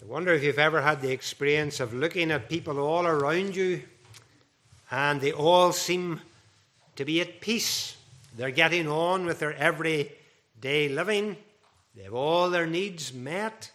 I wonder if you've ever had the experience of looking at people all around you and they all seem to be at peace. They're getting on with their everyday living. They have all their needs met.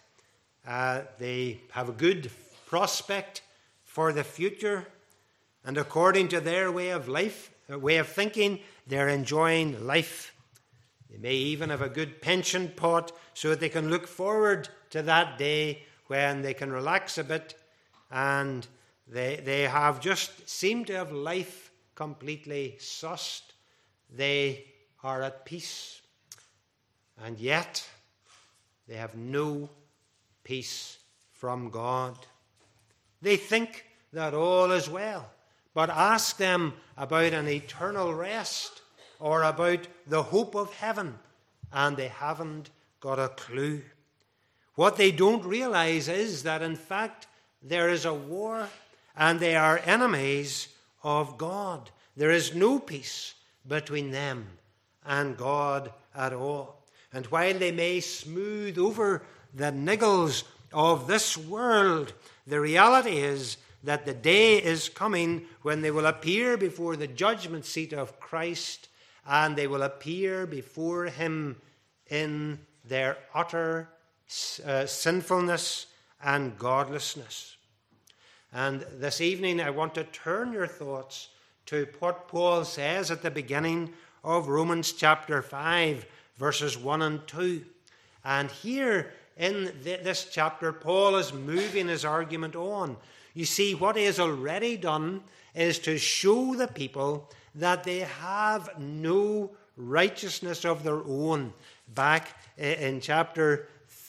They have a good prospect for the future. And according to their way of thinking, they're enjoying life. They may even have a good pension pot so that they can look forward to that day when they can relax a bit, and they have just seem to have life completely sussed. They are at peace. And yet, they have no peace from God. They think that all is well, but ask them about an eternal rest or about the hope of heaven, and they haven't got a clue. What they don't realize is that, in fact, there is a war and they are enemies of God. There is no peace between them and God at all. And while they may smooth over the niggles of this world, the reality is that the day is coming when they will appear before the judgment seat of Christ, and they will appear before him in their utter sinfulness and godlessness. And this evening I want to turn your thoughts to what Paul says at the beginning of Romans chapter 5, verses 1 and 2. And here in this chapter, Paul is moving his argument on. You see, what he has already done is to show the people that they have no righteousness of their own. Back in chapter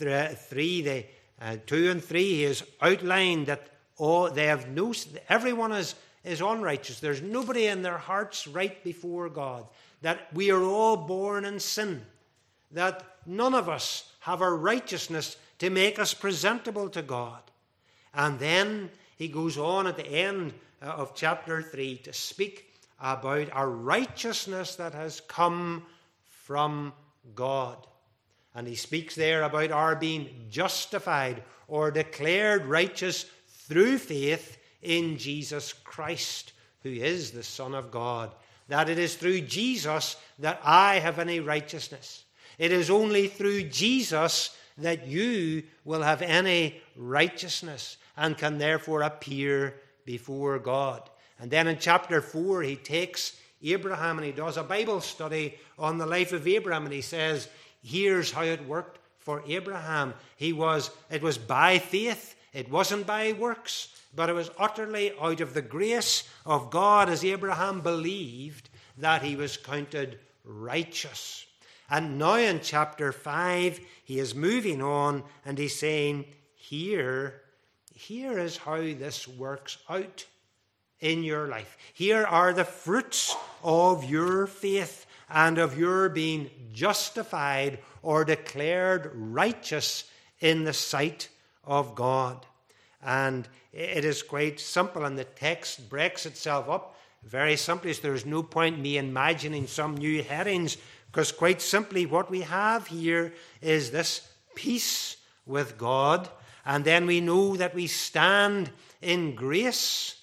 3, 2 and 3, he has outlined that everyone is unrighteous. There's nobody in their hearts right before God. That we are all born in sin. That none of us have a righteousness to make us presentable to God. And then he goes on at the end of chapter 3 to speak about a righteousness that has come from God. And he speaks there about our being justified or declared righteous through faith in Jesus Christ, who is the Son of God. That it is through Jesus that I have any righteousness. It is only through Jesus that you will have any righteousness and can therefore appear before God. And then in chapter 4, he takes Abraham and he does a Bible study on the life of Abraham, and he says, here's how it worked for Abraham. It was by faith. It wasn't by works, but it was utterly out of the grace of God as Abraham believed that he was counted righteous. And now in chapter 5, he is moving on and he's saying, here is how this works out in your life. Here are the fruits of your faith and of your being justified or declared righteous in the sight of God. And it is quite simple, and the text breaks itself up very simply. So there's no point in me imagining some new headings, because quite simply what we have here is this peace with God, and then we know that we stand in grace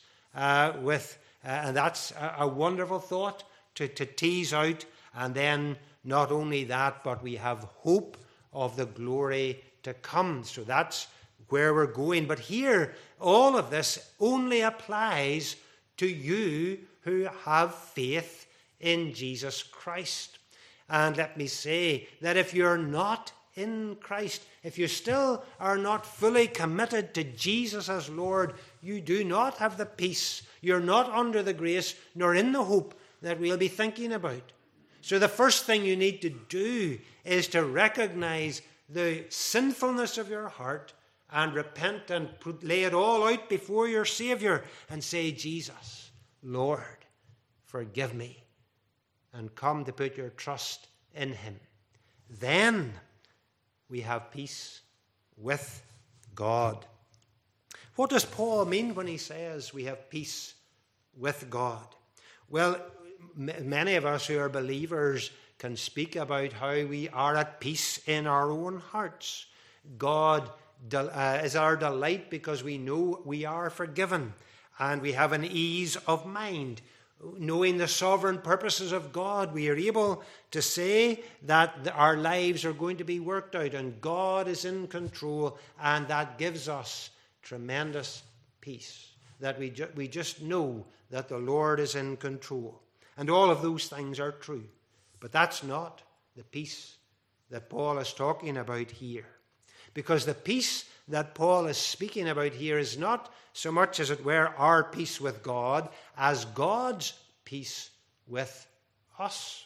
and that's a wonderful thought to tease out. And then not only that, but we have hope of the glory to come. So that's where we're going. But here, all of this only applies to you who have faith in Jesus Christ. And let me say that if you're not in Christ, if you still are not fully committed to Jesus as Lord, you do not have the peace. You're not under the grace, nor in the hope that we'll be thinking about. So the first thing you need to do is to recognize the sinfulness of your heart and repent and lay it all out before your Savior and say, Jesus, Lord, forgive me, and come to put your trust in him. Then we have peace with God. What does Paul mean when he says we have peace with God? Well, many of us who are believers can speak about how we are at peace in our own hearts. God is our delight because we know we are forgiven, and we have an ease of mind. Knowing the sovereign purposes of God, we are able to say that our lives are going to be worked out and God is in control, and that gives us tremendous peace, that we just know that the Lord is in control. And all of those things are true. But that's not the peace that Paul is talking about here. Because the peace that Paul is speaking about here is not so much, as it were, our peace with God, as God's peace with us.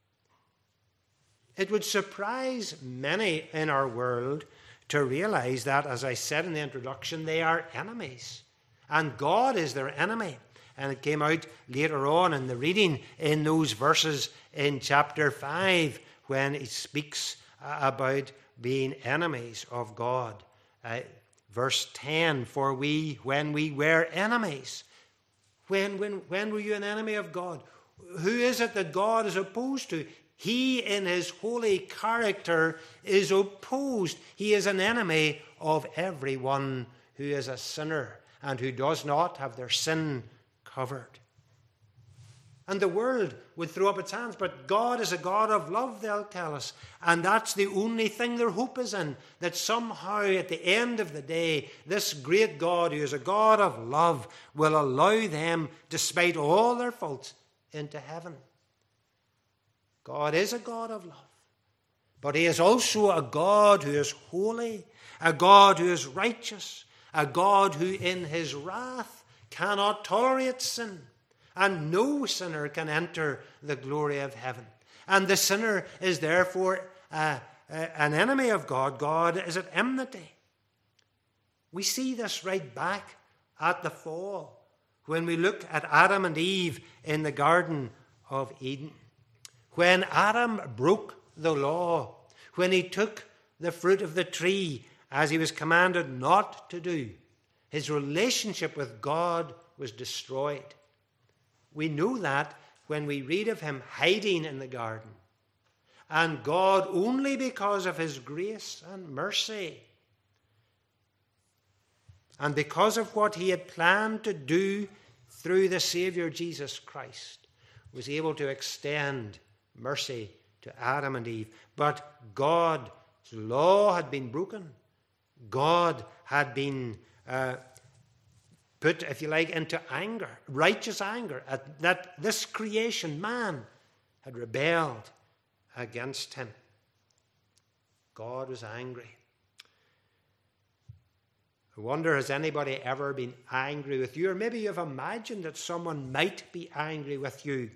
It would surprise many in our world to realize that, as I said in the introduction, they are enemies. And God is their enemy. And it came out later on in the reading in those verses in chapter 5 when it speaks about being enemies of God. Verse 10, for when we were enemies. When were you an enemy of God? Who is it that God is opposed to? He, in his holy character, is opposed. He is an enemy of everyone who is a sinner and who does not have their sin covered. And the world would throw up its hands, but God is a God of love, they'll tell us. And that's the only thing their hope is in, that somehow at the end of the day, this great God, who is a God of love, will allow them, despite all their faults, into heaven. God is a God of love, but he is also a God who is holy, a God who is righteous, a God who in his wrath cannot tolerate sin. And no sinner can enter the glory of heaven. And the sinner is therefore an enemy of God. God is at enmity. We see this right back at the fall, when we look at Adam and Eve in the Garden of Eden. When Adam broke the law, when he took the fruit of the tree as he was commanded not to do, his relationship with God was destroyed. We know that when we read of him hiding in the garden. And God, only because of his grace and mercy, and because of what he had planned to do through the Saviour Jesus Christ, was able to extend mercy to Adam and Eve. But God's law had been broken. God had been put, if you like, into anger, righteous anger, at that this creation, man, had rebelled against him. God was angry. I wonder, has anybody ever been angry with you? Or maybe you've imagined that someone might be angry with you.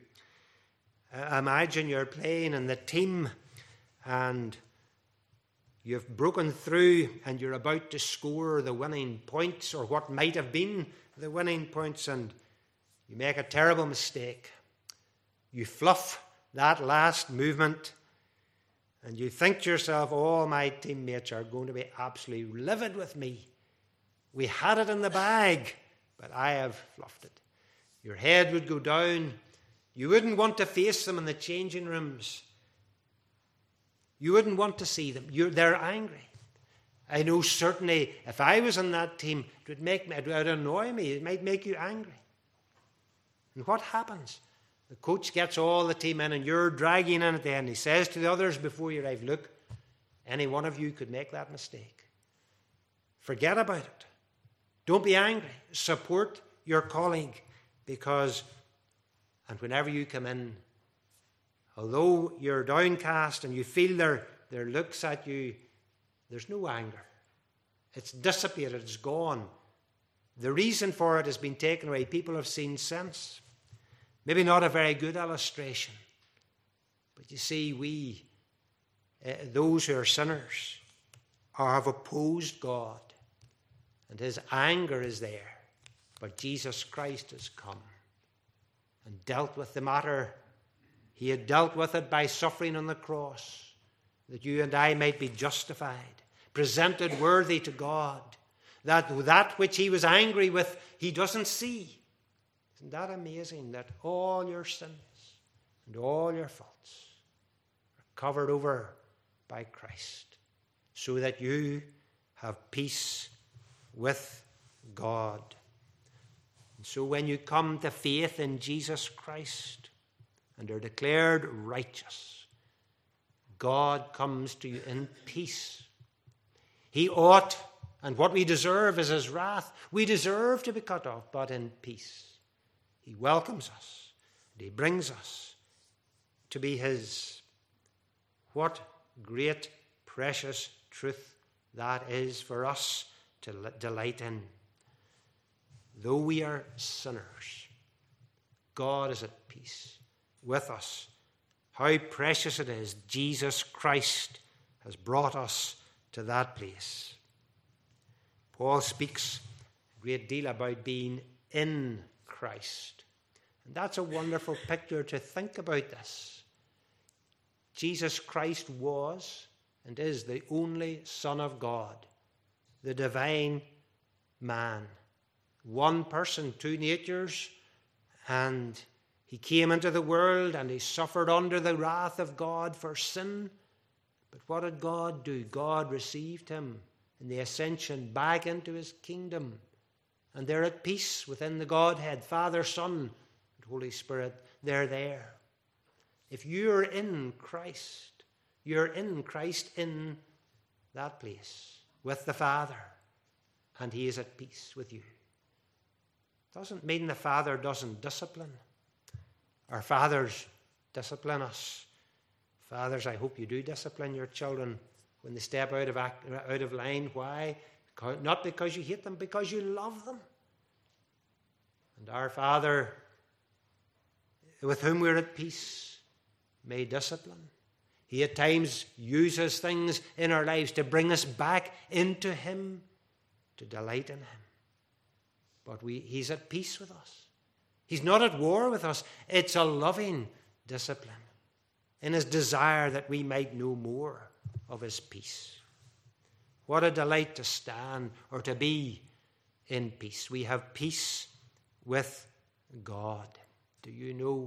Imagine you're playing in the team and you've broken through and you're about to score the winning points, or what might have been the winning points, and you make a terrible mistake. You fluff that last movement and you think to yourself, all my teammates are going to be absolutely livid with me. We had it in the bag, but I have fluffed it. Your head would go down. You wouldn't want to face them in the changing rooms. You wouldn't want to see them. They're angry. I know certainly if I was on that team, it would annoy me. It might make you angry. And what happens? The coach gets all the team in and you're dragging in at the end. He says to the others before you arrive, look, any one of you could make that mistake. Forget about it. Don't be angry. Support your colleague, because, and whenever you come in, although you're downcast and you feel their looks at you, there's no anger. It's dissipated. It's gone. The reason for it has been taken away. People have seen sense. Maybe not a very good illustration. But you see, we, those who are sinners, have opposed God. And his anger is there. But Jesus Christ has come and dealt with the matter. He had dealt with it by suffering on the cross, that you and I might be justified, presented worthy to God, that which he was angry with, he doesn't see. Isn't that amazing, that all your sins and all your faults are covered over by Christ, so that you have peace with God. And so when you come to faith in Jesus Christ and are declared righteous, God comes to you in peace. He ought, and what we deserve is his wrath. We deserve to be cut off, but in peace. He welcomes us, and he brings us to be his. What great, precious truth that is for us to delight in. Though we are sinners, God is at peace with us. How precious it is Jesus Christ has brought us to that place. Paul speaks a great deal about being in Christ. And that's a wonderful picture to think about this. Jesus Christ was and is the only Son of God, the divine man. One person, two natures, and he came into the world and he suffered under the wrath of God for sin. But what did God do? God received him in the ascension back into his kingdom. And they're at peace within the Godhead, Father, Son, and Holy Spirit. They're there. If you're in Christ, you're in Christ in that place with the Father, and he is at peace with you. Doesn't mean the Father doesn't discipline. Our fathers discipline us. Fathers, I hope you do discipline your children when they step out of line. Why? Not because you hate them, because you love them. And our Father, with whom we're at peace, may discipline. He at times uses things in our lives to bring us back into him, to delight in him. But he's at peace with us. He's not at war with us. It's a loving discipline in his desire that we might know more of his peace. What a delight to stand or to be in peace. We have peace with God. Do you know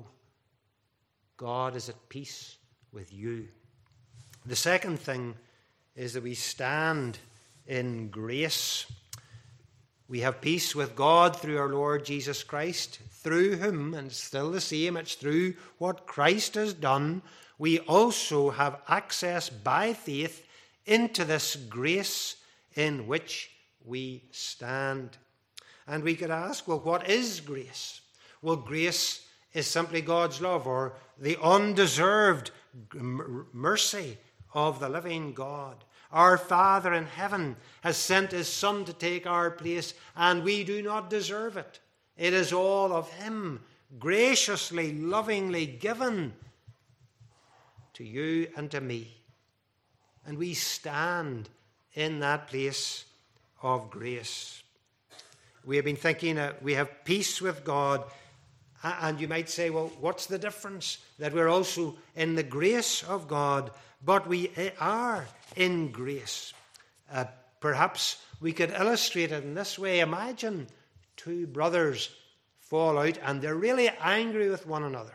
God is at peace with you? The second thing is that we stand in grace. We have peace with God through our Lord Jesus Christ, through whom, and it's still the same, it's through what Christ has done, we also have access by faith into this grace in which we stand. And we could ask, well, what is grace? Well, grace is simply God's love, or the undeserved mercy of the living God. Our Father in heaven has sent his Son to take our place, and we do not deserve it. It is all of him, graciously, lovingly given to you and to me. And we stand in that place of grace. We have been thinking we have peace with God. And you might say, well, what's the difference? That we're also in the grace of God, but we are in grace. Perhaps we could illustrate it in this way. Imagine two brothers fall out and they're really angry with one another.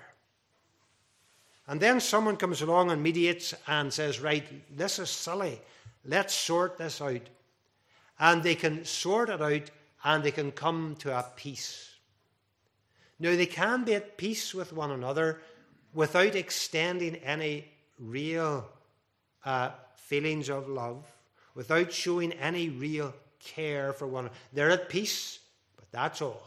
And then someone comes along and mediates and says, right, this is silly. Let's sort this out. And they can sort it out and they can come to a peace. Now, they can be at peace with one another without extending any real feelings of love, without showing any real care for one another. They're at peace, but that's all.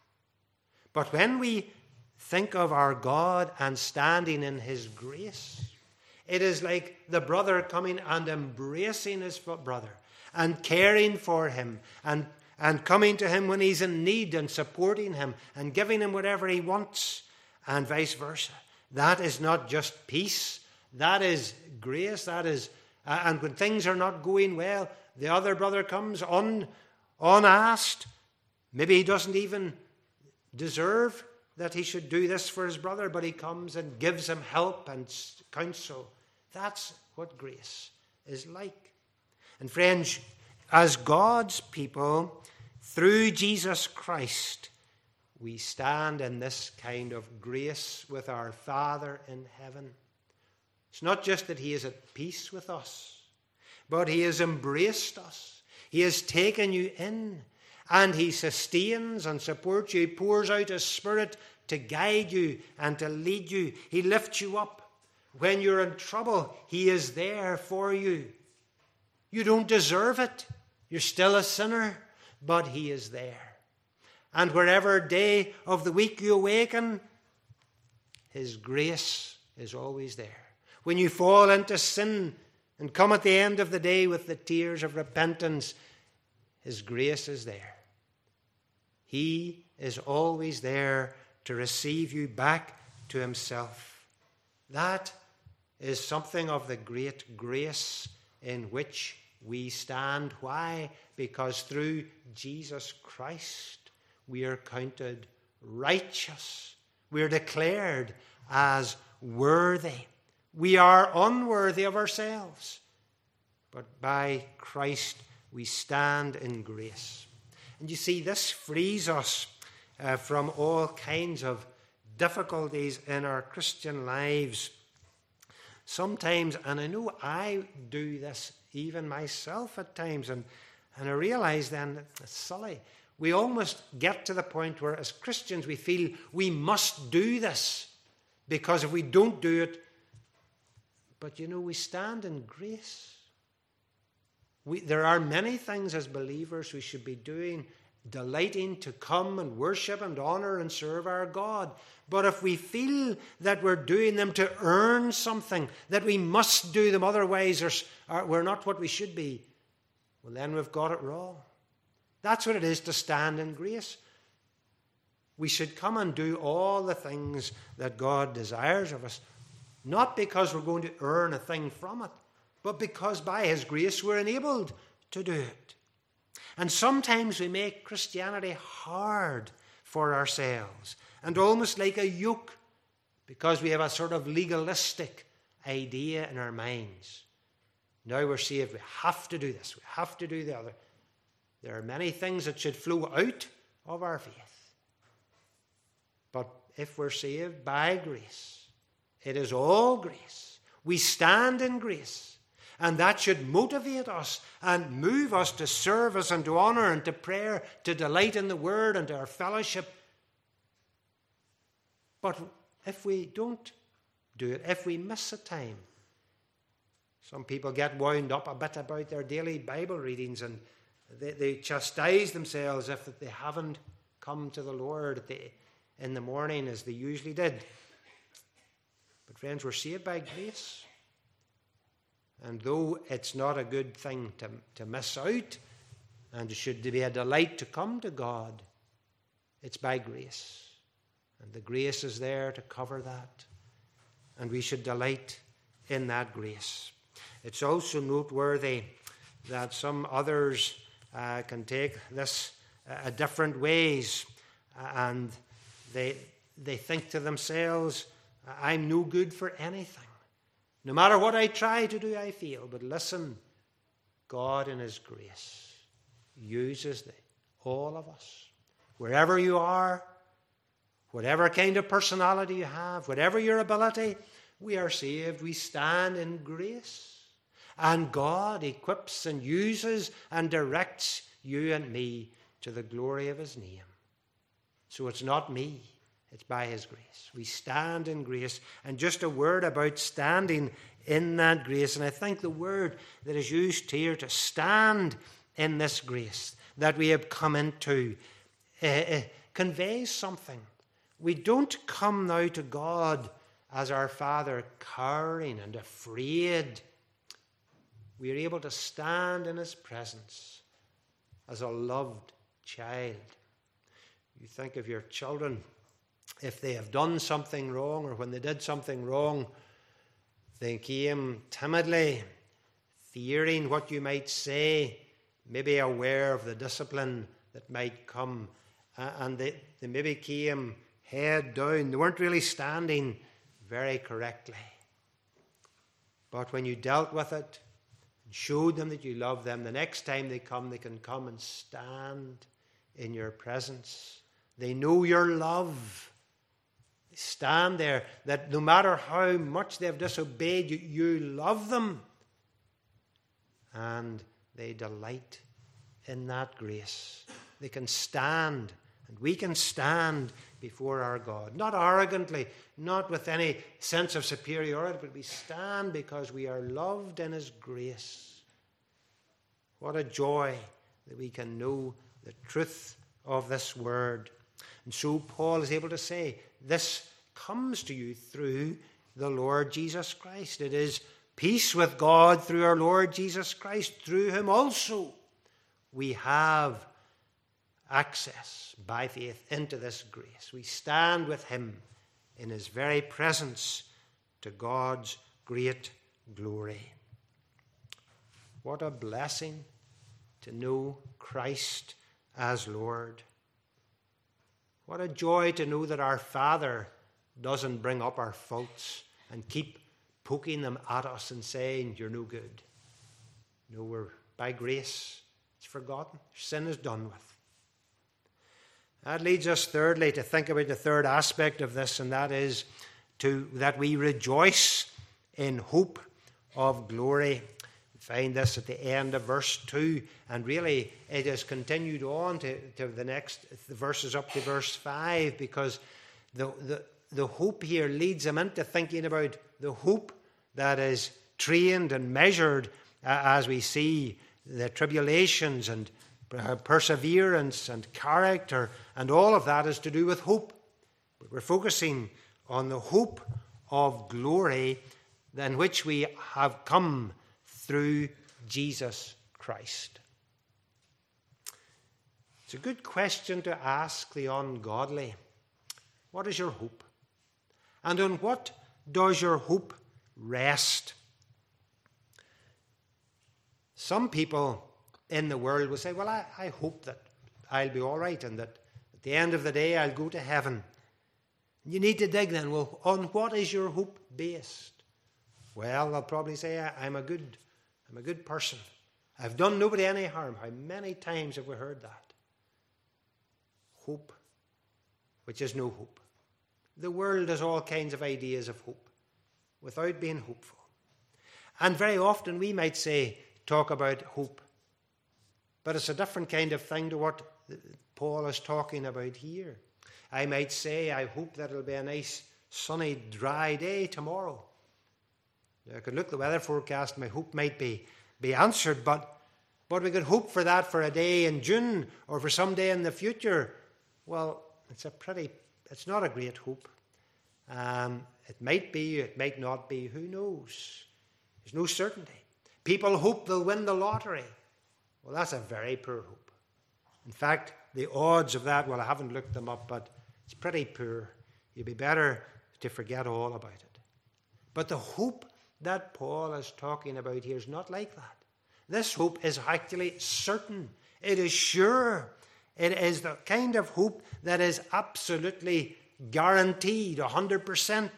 But when we think of our God and standing in his grace, it is like the brother coming and embracing his brother and caring for him and coming to him when he's in need and supporting him and giving him whatever he wants, and vice versa. That is not just peace. That is grace. That is, and when things are not going well, the other brother comes unasked. Maybe he doesn't even deserve that he should do this for his brother, but he comes and gives him help and counsel. That's what grace is like. And friends, as God's people, through Jesus Christ, we stand in this kind of grace with our Father in heaven. It's not just that he is at peace with us, but he has embraced us. He has taken you in, and he sustains and supports you. He pours out his Spirit to guide you and to lead you. He lifts you up. When you're in trouble, he is there for you. You don't deserve it. You're still a sinner, but he is there. And wherever day of the week you awaken, his grace is always there. When you fall into sin and come at the end of the day with the tears of repentance, his grace is there. He is always there to receive you back to himself. That is something of the great grace in which we stand. Why? Because through Jesus Christ we are counted righteous. We are declared as worthy. We are unworthy of ourselves, but by Christ we stand in grace. And you see, this frees us from all kinds of difficulties in our Christian lives. Sometimes, and I know I do this even myself at times, and I realize then it's silly. We almost get to the point where as Christians we feel we must do this, because if we don't do it, but you know, we stand in grace. There are many things as believers we should be doing, delighting to come and worship and honor and serve our God. But if we feel that we're doing them to earn something, that we must do them, otherwise we're not what we should be, well, then we've got it wrong. That's what it is to stand in grace. We should come and do all the things that God desires of us, not because we're going to earn a thing from it, but because by his grace we're enabled to do it. And sometimes we make Christianity hard for ourselves and almost like a yoke, because we have a sort of legalistic idea in our minds. Now we're saved, we have to do this, we have to do the other. There are many things that should flow out of our faith. But if we're saved by grace, it is all grace. We stand in grace. And that should motivate us and move us to service and to honor and to prayer, to delight in the word and to our fellowship. But if we don't do it, if we miss a time, some people get wound up a bit about their daily Bible readings, and they chastise themselves if they haven't come to the Lord in the morning as they usually did. But friends, we're saved by grace. And though it's not a good thing to miss out, and it should be a delight to come to God, it's by grace. And the grace is there to cover that. And we should delight in that grace. It's also noteworthy that some others can take this different ways, and they think to themselves, I'm no good for anything. No matter what I try to do, I fail. But listen, God in his grace uses all of us. Wherever you are, whatever kind of personality you have, whatever your ability, we are saved. We stand in grace. And God equips and uses and directs you and me to the glory of his name. So it's not me. It's by his grace. We stand in grace. And just a word about standing in that grace. And I think the word that is used here to stand in this grace that we have come into conveys something. We don't come now to God as our Father, cowering and afraid. We are able to stand in his presence as a loved child. You think of your children. If they have done something wrong, or when they did something wrong, they came timidly, fearing what you might say, maybe aware of the discipline that might come, and they maybe came head down. They weren't really standing very correctly. But when you dealt with it and showed them that you love them, the next time they can come and stand in your presence. They know your love. Stand there, that no matter how much they've disobeyed you, you love them. And they delight in that grace. They can stand, and we can stand before our God. Not arrogantly, not with any sense of superiority, but we stand because we are loved in his grace. What a joy that we can know the truth of this word. And so Paul is able to say, this comes to you through the Lord Jesus Christ. It is peace with God through our Lord Jesus Christ. Through him also we have access by faith into this grace. We stand with him in his very presence to God's great glory. What a blessing to know Christ as Lord. What a joy to know that our Father doesn't bring up our faults and keep poking them at us and saying, you're no good. No, we're by grace. It's forgotten. Sin is done with. That leads us, thirdly, to think about the third aspect of this, and that is that we rejoice in hope of glory. We find this at the end of verse 2, and really it has continued on to the next the verses up to verse 5, because the hope here leads them into thinking about the hope that is trained and measured as we see the tribulations and perseverance and character, and all of that is to do with hope. But we're focusing on the hope of glory in which we have come through Jesus Christ. It's a good question to ask the ungodly. What is your hope? And on what does your hope rest? Some people in the world will say, well, I hope that I'll be all right and that at the end of the day I'll go to heaven. You need to dig then, well, on what is your hope based? Well, they'll probably say, I'm a good person. I've done nobody any harm. How many times have we heard that? Hope, which is no hope. The world has all kinds of ideas of hope without being hopeful. And very often we might say, talk about hope. But it's a different kind of thing to what Paul is talking about here. I might say, I hope that it'll be a nice, sunny, dry day tomorrow. I could look at the weather forecast, and my hope might be answered, but we could hope for that for a day in June or for some day in the future. Well, it's not a great hope. It might be, it might not be, who knows? There's no certainty. People hope they'll win the lottery. Well, that's a very poor hope. In fact, the odds of that, well, I haven't looked them up, but it's pretty poor. You'd be better to forget all about it. But the hope that Paul is talking about here is not like that. This hope is actually certain. It is sure. It is the kind of hope that is absolutely guaranteed, 100%.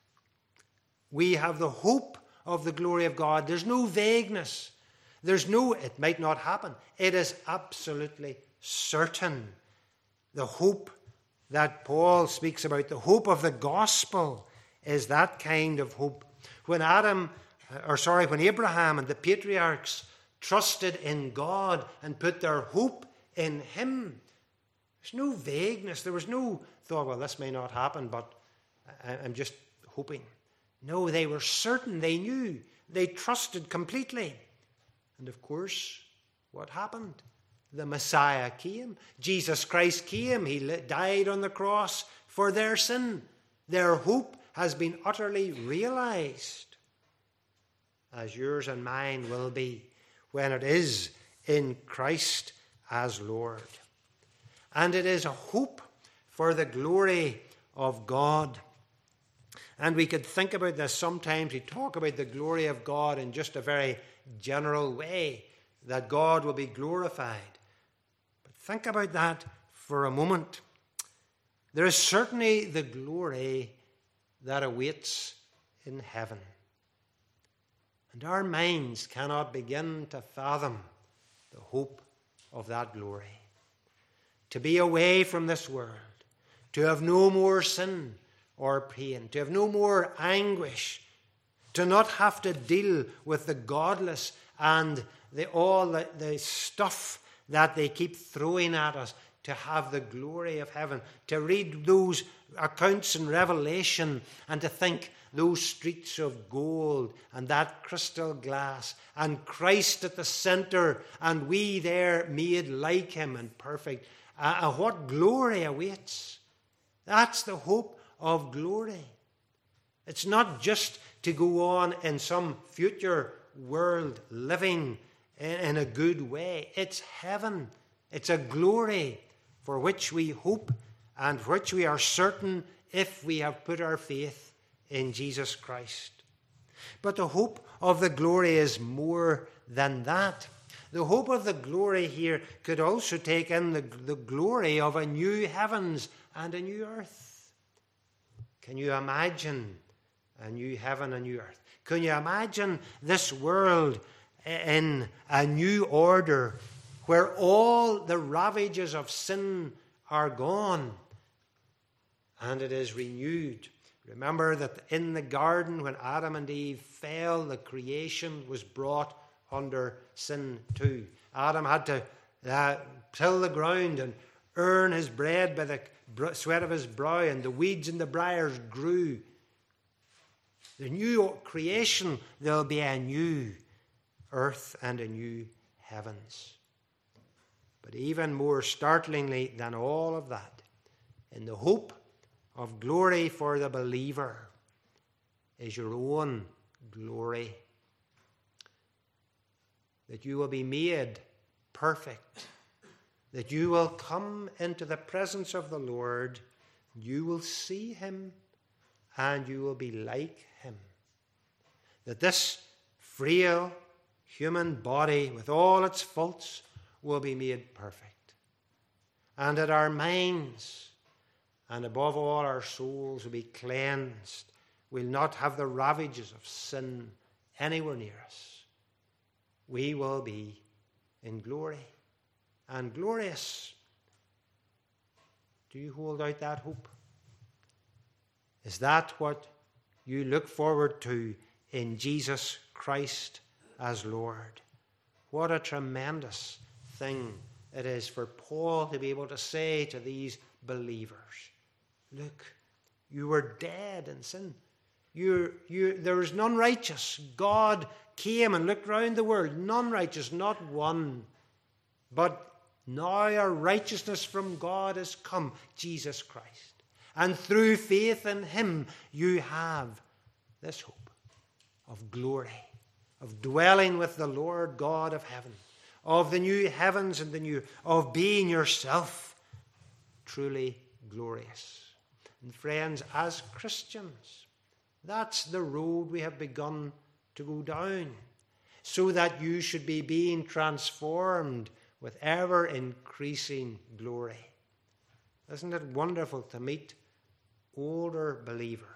We have the hope of the glory of God. There's no vagueness. It might not happen. It is absolutely certain. The hope that Paul speaks about, the hope of the gospel, is that kind of hope. When Abraham and the patriarchs trusted in God and put their hope in him, there's no vagueness. There was no thought, well, this may not happen, but I'm just hoping. No, they were certain. They knew. They trusted completely. And of course, what happened? The Messiah came. Jesus Christ came. He died on the cross for their sin. Their hope has been utterly realized, as yours and mine will be when it is in Christ as Lord. And it is a hope for the glory of God. And we could think about this sometimes. We talk about the glory of God in just a very general way, that God will be glorified. But think about that for a moment. There is certainly the glory that awaits in heaven. And our minds cannot begin to fathom the hope of that glory. To be away from this world, to have no more sin or pain, to have no more anguish, to not have to deal with the godless and all the stuff that they keep throwing at us to have the glory of heaven, to read those accounts in Revelation and to think those streets of gold and that crystal glass and Christ at the center and we there made like him and perfect. What glory awaits. That's the hope of glory. It's not just to go on in some future world living in a good way. It's heaven. It's a glory for which we hope and which we are certain if we have put our faith in Jesus Christ. But the hope of the glory is more than that. The hope of the glory here could also take in the glory of a new heavens and a new earth. Can you imagine a new heaven and new earth? Can you imagine this world in a new order where all the ravages of sin are gone and it is renewed? Remember that in the garden when Adam and Eve fell, the creation was brought under sin too. Adam had to till the ground and earn his bread by the sweat of his brow, and the weeds and the briars grew. The new creation, there'll be a new earth and a new heavens. But even more startlingly than all of that, in the hope of glory for the believer is your own glory. That you will be made perfect. That you will come into the presence of the Lord. You will see him and you will be like him. That this frail human body with all its faults will be made perfect. And that our minds and above all our souls will be cleansed. We'll not have the ravages of sin anywhere near us. We will be in glory and glorious. Do you hold out that hope? Is that what you look forward to in Jesus Christ as Lord? What a tremendous thing it is for Paul to be able to say to these believers, look, you were dead in sin. There was none righteous. God came and looked round the world, none righteous, not one. But now our righteousness from God has come, Jesus Christ. And through faith in him, you have this hope of glory, of dwelling with the Lord God of heaven, of the new heavens and the new, of being yourself truly glorious. And friends, as Christians, that's the road we have begun to go down, so that you should be being transformed with ever increasing glory. Isn't it wonderful to meet older believers,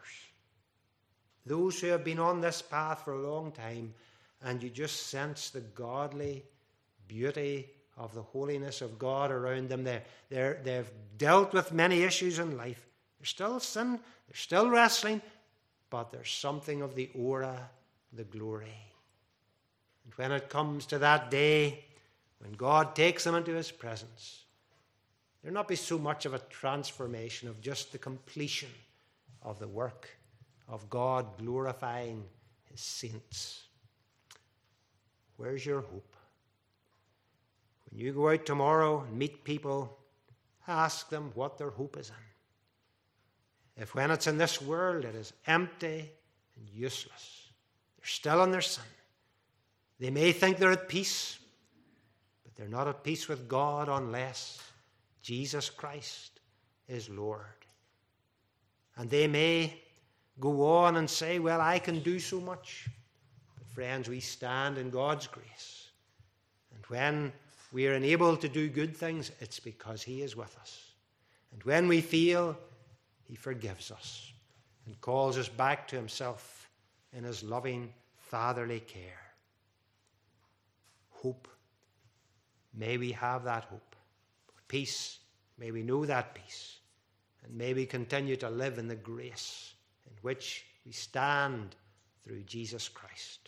those who have been on this path for a long time, and you just sense the godly beauty of the holiness of God around them. They've dealt with many issues in life. There's still sin, they're still wrestling, but there's something of the aura, the glory. And when it comes to that day, when God takes them into his presence, there'll not be so much of a transformation of just the completion of the work of God glorifying his saints. Where's your hope? When you go out tomorrow and meet people, ask them what their hope is in. If when it's in this world it is empty and useless, they're still in their sin. They may think they're at peace, but they're not at peace with God unless Jesus Christ is Lord. And they may go on and say, well, I can do so much. But friends, we stand in God's grace. And when we are unable to do good things, it's because he is with us. And when we fail, he forgives us and calls us back to himself in his loving fatherly care. Hope. May we have that hope. Peace. May we know that peace. And may we continue to live in the grace in which we stand through Jesus Christ.